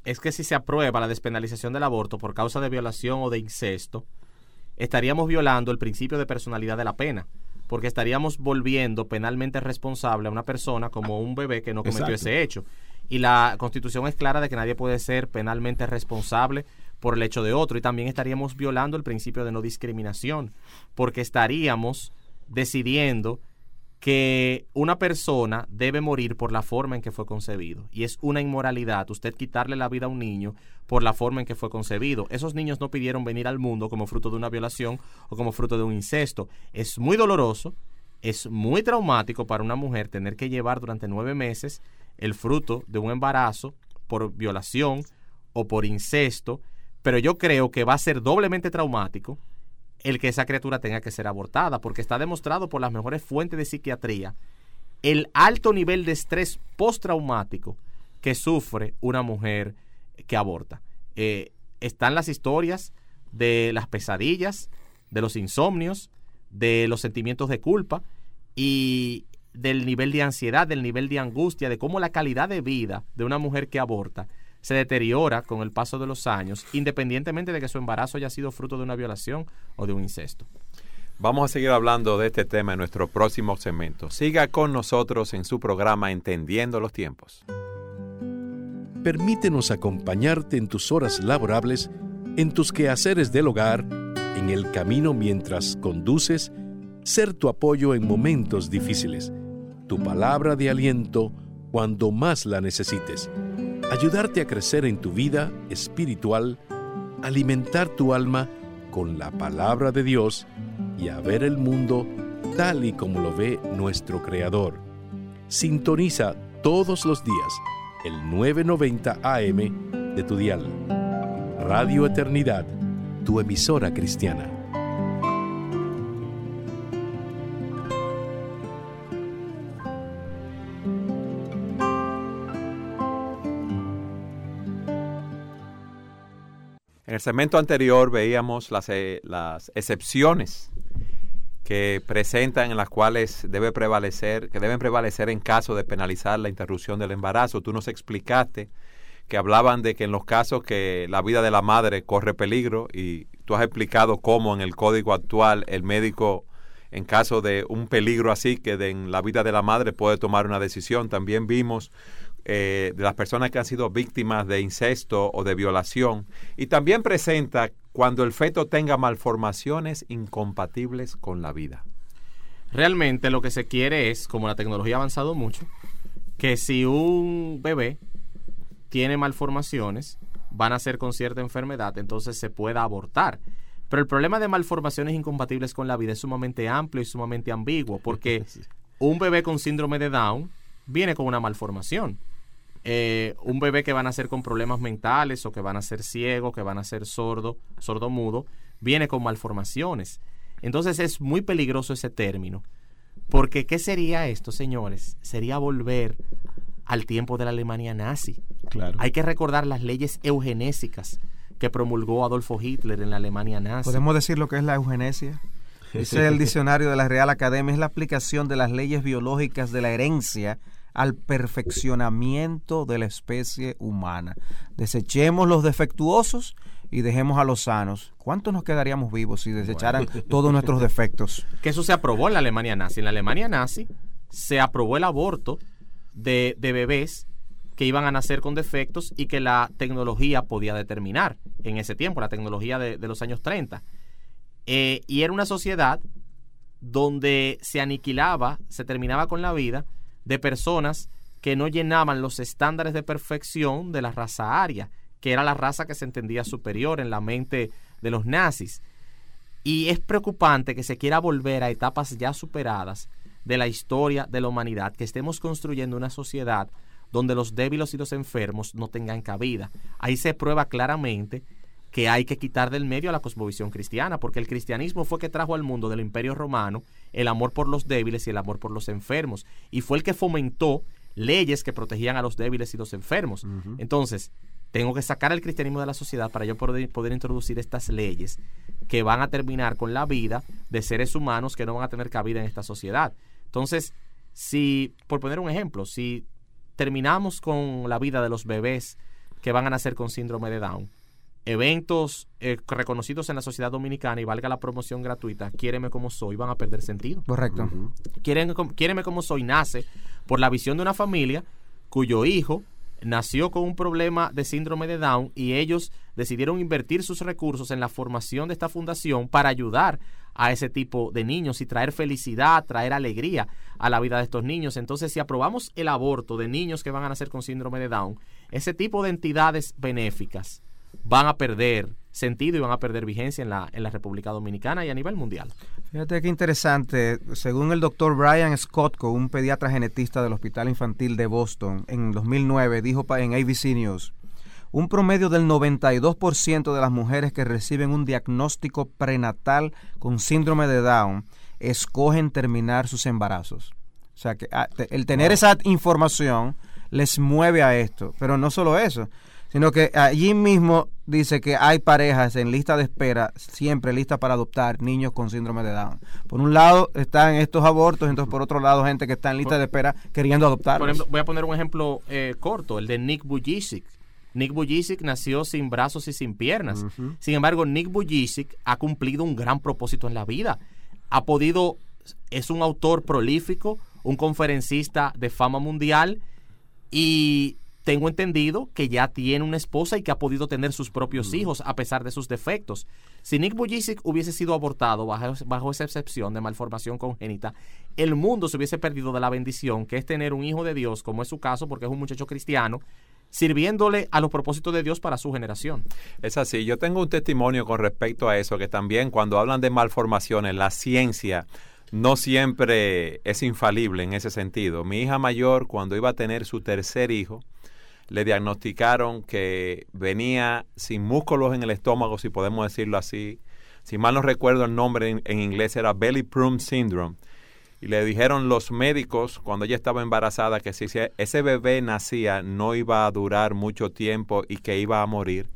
es que si se aprueba la despenalización del aborto por causa de violación o de incesto, estaríamos violando el principio de personalidad de la pena, porque estaríamos volviendo penalmente responsable a una persona como un bebé que no cometió Exacto. ese hecho. Y la Constitución es clara de que nadie puede ser penalmente responsable por el hecho de otro. Y también estaríamos violando el principio de no discriminación, porque estaríamos decidiendo que una persona debe morir por la forma en que fue concebido. Y es una inmoralidad usted quitarle la vida a un niño por la forma en que fue concebido. Esos niños no pidieron venir al mundo como fruto de una violación o como fruto de un incesto. Es muy doloroso, es muy traumático para una mujer tener que llevar durante 9 meses el fruto de un embarazo por violación o por incesto, pero yo creo que va a ser doblemente traumático el que esa criatura tenga que ser abortada, porque está demostrado por las mejores fuentes de psiquiatría el alto nivel de estrés postraumático que sufre una mujer que aborta. Están las historias de las pesadillas, de los insomnios, de los sentimientos de culpa y del nivel de ansiedad, del nivel de angustia, de cómo la calidad de vida de una mujer que aborta se deteriora con el paso de los años, independientemente de que su embarazo haya sido fruto de una violación o de un incesto. Vamos a seguir hablando de este tema en nuestro próximo segmento. Siga con nosotros en su programa Entendiendo los Tiempos. Permítenos acompañarte en tus horas laborables, en tus quehaceres del hogar, en el camino mientras conduces, ser tu apoyo en momentos difíciles, tu palabra de aliento cuando más la necesites, ayudarte a crecer en tu vida espiritual, alimentar tu alma con la palabra de Dios y a ver el mundo tal y como lo ve nuestro Creador. Sintoniza todos los días el 990 AM de tu dial. Radio Eternidad, tu emisora cristiana. En el segmento anterior veíamos las excepciones que presentan, en las cuales deben prevalecer en caso de penalizar la interrupción del embarazo. Tú nos explicaste que hablaban de que en los casos que la vida de la madre corre peligro, y tú has explicado cómo en el código actual el médico, en caso de un peligro así que en la vida de la madre, puede tomar una decisión. También vimos de las personas que han sido víctimas de incesto o de violación, y también presenta cuando el feto tenga malformaciones incompatibles con la vida. Realmente lo que se quiere es, como la tecnología ha avanzado mucho, que si un bebé tiene malformaciones, van a ser con cierta enfermedad, entonces se pueda abortar. Pero el problema de malformaciones incompatibles con la vida es sumamente amplio y sumamente ambiguo, porque un bebé con síndrome de Down viene con una malformación. Un bebé que van a nacer con problemas mentales o que van a ser ciego, que van a ser sordo-mudo, viene con malformaciones. Entonces es muy peligroso ese término, porque ¿qué sería esto, señores? Sería volver al tiempo de la Alemania nazi. Claro. Hay que recordar las leyes eugenésicas que promulgó Adolfo Hitler en la Alemania nazi. ¿Podemos decir lo que es la eugenesia? Dice el diccionario de la Real Academia, es la aplicación de las leyes biológicas de la herencia al perfeccionamiento de la especie humana. Desechemos los defectuosos y dejemos a los sanos. ¿Cuántos nos quedaríamos vivos si desecharan todos nuestros defectos? Que eso se aprobó en la Alemania nazi. En la Alemania nazi se aprobó el aborto de bebés que iban a nacer con defectos y que la tecnología podía determinar en ese tiempo, la tecnología de los años 30. Y era una sociedad donde se aniquilaba, se terminaba con la vida de personas que no llenaban los estándares de perfección de la raza aria, que era la raza que se entendía superior en la mente de los nazis. Y es preocupante que se quiera volver a etapas ya superadas de la historia de la humanidad, que estemos construyendo una sociedad donde los débiles y los enfermos no tengan cabida. Ahí se prueba claramente que hay que quitar del medio a la cosmovisión cristiana, porque el cristianismo fue que trajo al mundo del Imperio Romano el amor por los débiles y el amor por los enfermos, y fue el que fomentó leyes que protegían a los débiles y los enfermos. Entonces, tengo que sacar el cristianismo de la sociedad para yo poder introducir estas leyes que van a terminar con la vida de seres humanos que no van a tener cabida en esta sociedad. Entonces, si, por poner un ejemplo, si terminamos con la vida de los bebés que van a nacer con síndrome de Down. Eventos reconocidos en la sociedad dominicana, y valga la promoción gratuita, Quiéreme como soy, van a perder sentido. Correcto. Quiéreme como soy nace por la visión de una familia cuyo hijo nació con un problema de síndrome de Down, y ellos decidieron invertir sus recursos en la formación de esta fundación para ayudar a ese tipo de niños y traer felicidad, traer alegría a la vida de estos niños. Entonces, si aprobamos el aborto de niños que van a nacer con síndrome de Down, ese tipo de entidades benéficas van a perder sentido y van a perder vigencia en la República Dominicana y a nivel mundial. Fíjate qué interesante. Según el doctor Brian Skotko, un pediatra genetista del Hospital Infantil de Boston, en 2009 dijo en ABC News, un promedio del 92% de las mujeres que reciben un diagnóstico prenatal con síndrome de Down escogen terminar sus embarazos. O sea, que el tener esa información les mueve a esto. Pero no solo eso, sino que allí mismo dice que hay parejas en lista de espera, siempre listas para adoptar niños con síndrome de Down. Por un lado están estos abortos, entonces por otro lado gente que está en lista de espera queriendo adoptar. Por ejemplo, voy a poner un ejemplo corto, el de Nick Vujicic. Nick Vujicic nació sin brazos y sin piernas. Uh-huh. Sin embargo, Nick Vujicic ha cumplido un gran propósito en la vida. Es un autor prolífico, un conferencista de fama mundial, y tengo entendido que ya tiene una esposa y que ha podido tener sus propios hijos a pesar de sus defectos. Si Nick Vujicic hubiese sido abortado bajo esa excepción de malformación congénita, el mundo se hubiese perdido de la bendición que es tener un hijo de Dios, como es su caso, porque es un muchacho cristiano, sirviéndole a los propósitos de Dios para su generación. Es así. Yo tengo un testimonio con respecto a eso, que también cuando hablan de malformaciones, la ciencia no siempre es infalible en ese sentido. Mi hija mayor, cuando iba a tener su tercer hijo, le diagnosticaron que venía sin músculos en el estómago, si podemos decirlo así. Si mal no recuerdo el nombre en inglés era Belly Plum Syndrome. Y le dijeron los médicos, cuando ella estaba embarazada, que si ese bebé nacía no iba a durar mucho tiempo y que iba a morir.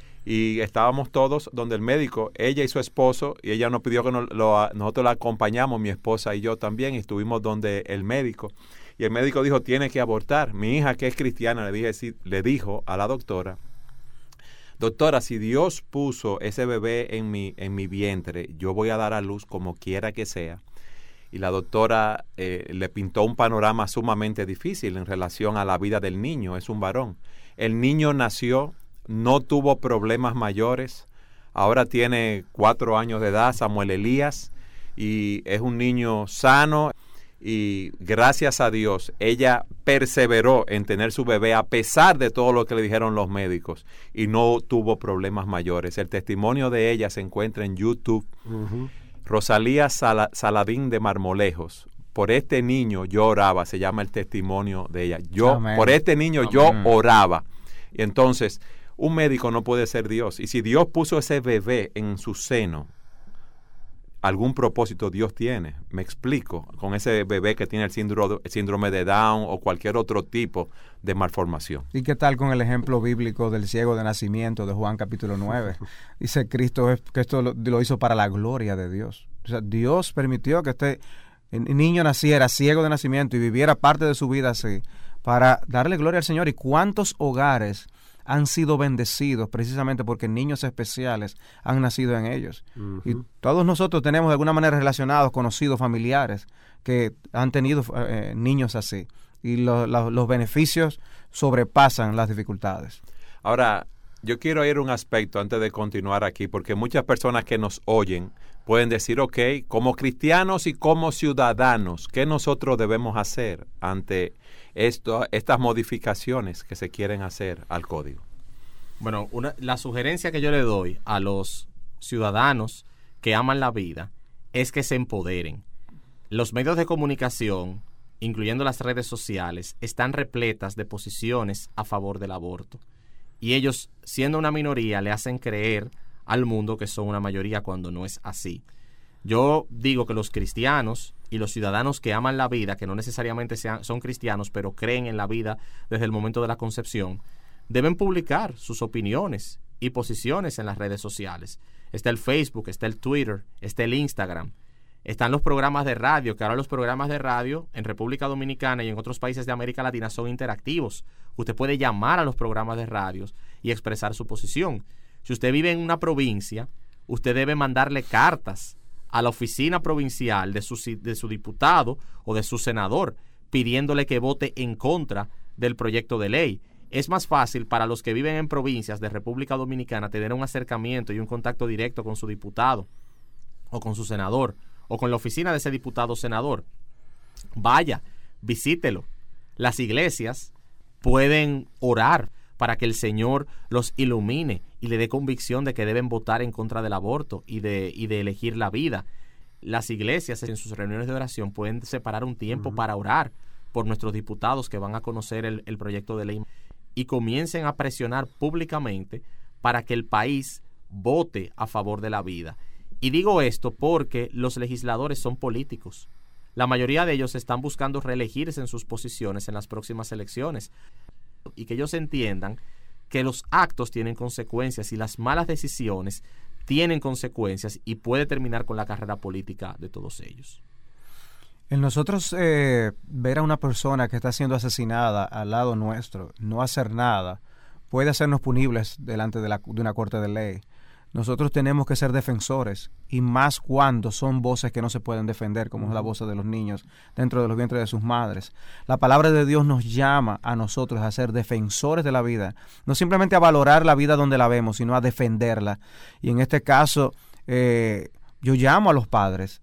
Y estábamos todos donde el médico, ella y su esposo, y ella nos pidió que nosotros la acompañamos, mi esposa y yo también, y estuvimos donde el médico. Y el médico dijo, tiene que abortar. Mi hija, que es cristiana, le dijo a la doctora, doctora, si Dios puso ese bebé en mi vientre, yo voy a dar a luz como quiera que sea. Y la doctora le pintó un panorama sumamente difícil en relación a la vida del niño. Es un varón. El niño nació, no tuvo problemas mayores. Ahora tiene 4 años de edad, Samuel Elías, y es un niño sano. Y gracias a Dios, ella perseveró en tener su bebé a pesar de todo lo que le dijeron los médicos, y no tuvo problemas mayores. El testimonio de ella se encuentra en YouTube. Uh-huh. Rosalía Saladín de Marmolejos. Por este niño yo oraba, se llama el testimonio de ella. Por este niño yo oraba. Y entonces, un médico no puede ser Dios. Y si Dios puso ese bebé en su seno, algún propósito Dios tiene. Me explico, con ese bebé que tiene el síndrome de Down o cualquier otro tipo de malformación. ¿Y qué tal con el ejemplo bíblico del ciego de nacimiento de Juan capítulo 9? Dice Cristo que esto lo hizo para la gloria de Dios. O sea, Dios permitió que este niño naciera ciego de nacimiento y viviera parte de su vida así, para darle gloria al Señor. ¿Y cuántos hogares han sido bendecidos precisamente porque niños especiales han nacido en ellos? Uh-huh. Y todos nosotros tenemos de alguna manera relacionados, conocidos, familiares que han tenido niños así, y los beneficios sobrepasan las dificultades. Ahora, yo quiero ir a un aspecto antes de continuar aquí, porque muchas personas que nos oyen pueden decir, ok, como cristianos y como ciudadanos, ¿qué nosotros debemos hacer ante estas modificaciones que se quieren hacer al código? Bueno, la sugerencia que yo le doy a los ciudadanos que aman la vida es que se empoderen. Los medios de comunicación, incluyendo las redes sociales, están repletas de posiciones a favor del aborto. Y ellos, siendo una minoría, le hacen creer al mundo que son una mayoría cuando no es así. Yo digo que los cristianos y los ciudadanos que aman la vida, que no necesariamente son cristianos, pero creen en la vida desde el momento de la concepción, deben publicar sus opiniones y posiciones en las redes sociales. Está el Facebook, está el Twitter, está el Instagram. Están los programas de radio, que ahora los programas de radio en República Dominicana y en otros países de América Latina son interactivos. Usted puede llamar a los programas de radio y expresar su posición. Si usted vive en una provincia, usted debe mandarle cartas a la oficina provincial de su diputado o de su senador, pidiéndole que vote en contra del proyecto de ley. Es más fácil para los que viven en provincias de República Dominicana tener un acercamiento y un contacto directo con su diputado o con su senador o con la oficina de ese diputado o senador. Vaya, visítelo. Las iglesias pueden orar para que el Señor los ilumine y le dé convicción de que deben votar en contra del aborto y de elegir la vida. Las iglesias en sus reuniones de oración pueden separar un tiempo para orar por nuestros diputados que van a conocer el proyecto de ley y comiencen a presionar públicamente para que el país vote a favor de la vida. Y digo esto porque los legisladores son políticos. La mayoría de ellos están buscando reelegirse en sus posiciones en las próximas elecciones. Y que ellos entiendan que los actos tienen consecuencias y las malas decisiones tienen consecuencias y puede terminar con la carrera política de todos ellos. En nosotros ver a una persona que está siendo asesinada al lado nuestro, no hacer nada, puede hacernos punibles delante de una corte de ley. Nosotros tenemos que ser defensores, y más cuando son voces que no se pueden defender, como es la voz de los niños dentro de los vientres de sus madres. La palabra de Dios nos llama a nosotros a ser defensores de la vida, no simplemente a valorar la vida donde la vemos, sino a defenderla. Y en este caso, yo llamo a los padres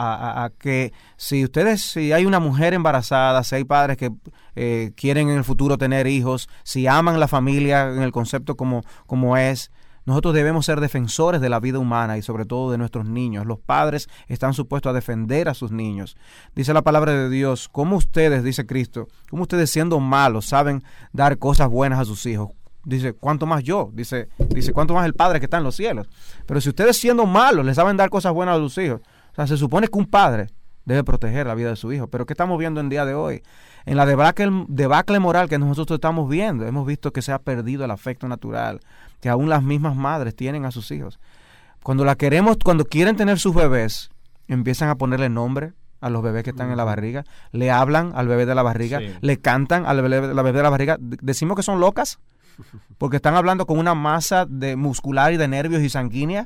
a que si hay una mujer embarazada, si hay padres que quieren en el futuro tener hijos, si aman la familia en el concepto como es, nosotros debemos ser defensores de la vida humana y sobre todo de nuestros niños. Los padres están supuestos a defender a sus niños. Dice la palabra de Dios, ¿cómo ustedes, dice Cristo, cómo ustedes siendo malos saben dar cosas buenas a sus hijos? Dice, ¿cuánto más yo? Dice, ¿cuánto más el Padre que está en los cielos? Pero si ustedes siendo malos les saben dar cosas buenas a sus hijos, o sea, se supone que un padre debe proteger la vida de su hijo. Pero ¿qué estamos viendo en el día de hoy? En la debacle moral que nosotros estamos viendo, hemos visto que se ha perdido el afecto natural que aún las mismas madres tienen a sus hijos. Cuando quieren tener sus bebés, empiezan a ponerle nombre a los bebés que están en la barriga, le hablan al bebé de la barriga, sí, le cantan al bebé de la barriga. Decimos que son locas porque están hablando con una masa de muscular y de nervios y sanguínea,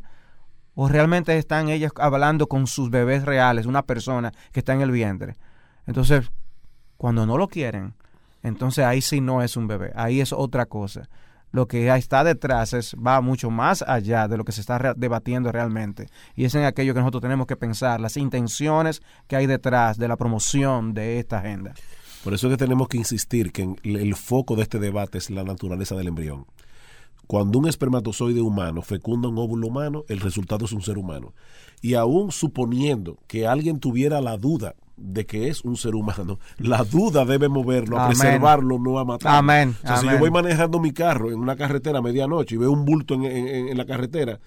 o realmente están ellas hablando con sus bebés reales, una persona que está en el vientre. Entonces, cuando no lo quieren, entonces ahí sí no es un bebé, ahí es otra cosa. Lo que está detrás va mucho más allá de lo que se está debatiendo realmente. Y es en aquello que nosotros tenemos que pensar, las intenciones que hay detrás de la promoción de esta agenda. Por eso es que tenemos que insistir que el foco de este debate es la naturaleza del embrión. Cuando un espermatozoide humano fecunda un óvulo humano, el resultado es un ser humano. Y aún suponiendo que alguien tuviera la duda de que es un ser humano, la duda debe moverlo a preservarlo, no a matarlo. Amén. O sea, si yo voy manejando mi carro en una carretera a medianoche y veo un bulto en la carretera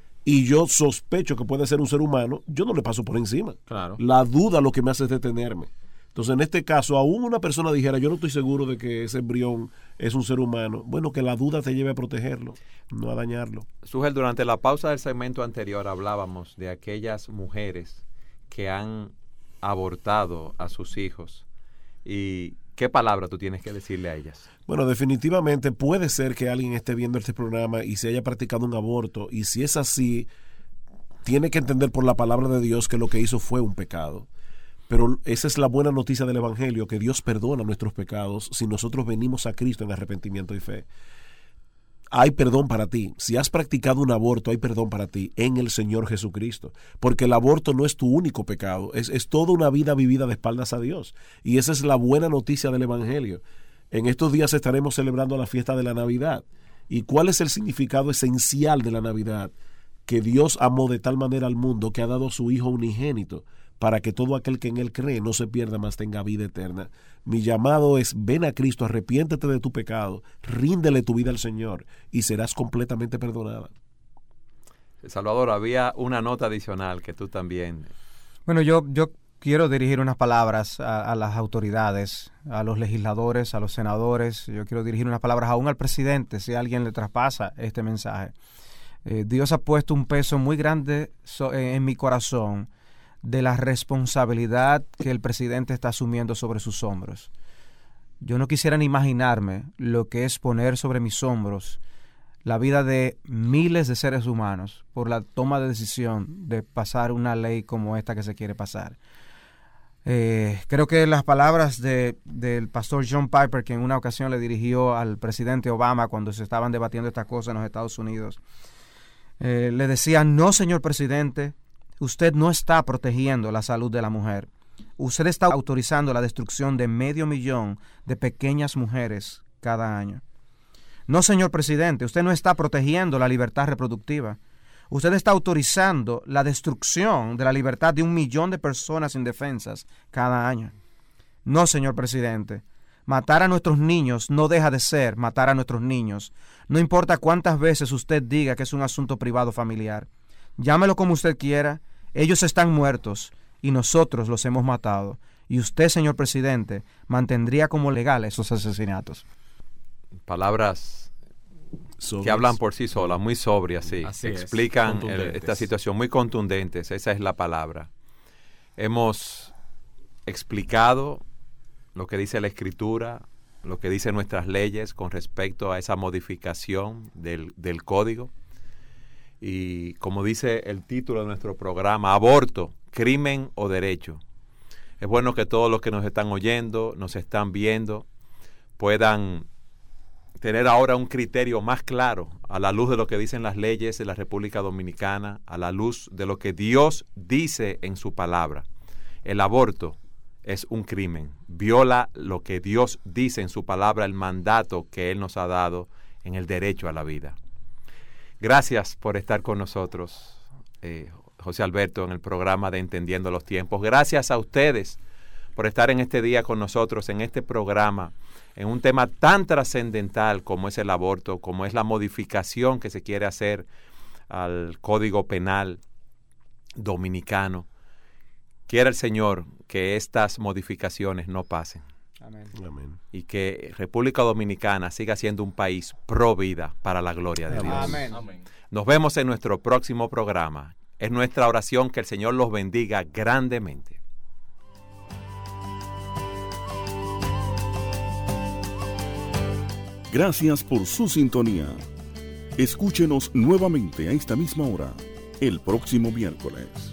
y yo sospecho que puede ser un ser humano, yo no le paso por encima. Claro. La duda lo que me hace es detenerme. Entonces, en este caso, aún una persona dijera, yo no estoy seguro de que ese embrión es un ser humano, bueno, que la duda te lleve a protegerlo, no a dañarlo. Sugel, durante la pausa del segmento anterior hablábamos de aquellas mujeres que han abortado a sus hijos. ¿Y qué palabra tú tienes que decirle a ellas? Bueno, definitivamente puede ser que alguien esté viendo este programa y se haya practicado un aborto, y si es así, tiene que entender por la palabra de Dios que lo que hizo fue un pecado. Pero esa es la buena noticia del Evangelio, que Dios perdona nuestros pecados si nosotros venimos a Cristo en arrepentimiento y fe. Hay perdón para ti. Si has practicado un aborto, hay perdón para ti en el Señor Jesucristo. Porque el aborto no es tu único pecado, es toda una vida vivida de espaldas a Dios. Y esa es la buena noticia del Evangelio. En estos días estaremos celebrando la fiesta de la Navidad. ¿Y cuál es el significado esencial de la Navidad? Que Dios amó de tal manera al mundo que ha dado a su Hijo unigénito, para que todo aquel que en Él cree no se pierda, mas tenga vida eterna. Mi llamado es, ven a Cristo, arrepiéntete de tu pecado, ríndele tu vida al Señor y serás completamente perdonada. Salvador, había una nota adicional que tú también... Bueno, yo quiero dirigir unas palabras a las autoridades, a los legisladores, a los senadores. Yo quiero dirigir unas palabras aún al presidente, si alguien le traspasa este mensaje. Dios ha puesto un peso muy grande en mi corazón de la responsabilidad que el presidente está asumiendo sobre sus hombros. Yo no quisiera ni imaginarme lo que es poner sobre mis hombros la vida de miles de seres humanos por la toma de decisión de pasar una ley como esta que se quiere pasar. Creo que las palabras del pastor John Piper, que en una ocasión le dirigió al presidente Obama cuando se estaban debatiendo estas cosas en los Estados Unidos, le decía: no, señor presidente, usted no está protegiendo la salud de la mujer. Usted está autorizando la destrucción de 500,000 de pequeñas mujeres cada año. No, señor presidente, usted no está protegiendo la libertad reproductiva. Usted está autorizando la destrucción de la libertad de 1 millón de personas indefensas cada año. No, señor presidente, matar a nuestros niños no deja de ser matar a nuestros niños. No importa cuántas veces usted diga que es un asunto privado familiar. Llámelo como usted quiera, ellos están muertos y nosotros los hemos matado. Y usted, señor presidente, mantendría como legales esos asesinatos. Palabras que hablan por sí solas, muy sobrias, sí. Así explican esta situación, muy contundentes, esa es la palabra. Hemos explicado lo que dice la Escritura, lo que dicen nuestras leyes con respecto a esa modificación del código. Y como dice el título de nuestro programa, aborto, crimen o derecho. Es bueno que todos los que nos están oyendo, nos están viendo, puedan tener ahora un criterio más claro a la luz de lo que dicen las leyes de la República Dominicana, a la luz de lo que Dios dice en su palabra. El aborto es un crimen, viola lo que Dios dice en su palabra, el mandato que Él nos ha dado en el derecho a la vida. Gracias por estar con nosotros, José Alberto, en el programa de Entendiendo los Tiempos. Gracias a ustedes por estar en este día con nosotros, en este programa, en un tema tan trascendental como es el aborto, como es la modificación que se quiere hacer al Código Penal dominicano. Quiera el Señor que estas modificaciones no pasen. Amén. Amén. Y que República Dominicana siga siendo un país pro vida para la gloria de Dios. Amén. Nos vemos en nuestro próximo programa. Es nuestra oración que el Señor los bendiga grandemente. Gracias por su sintonía. Escúchenos nuevamente a esta misma hora, el próximo miércoles.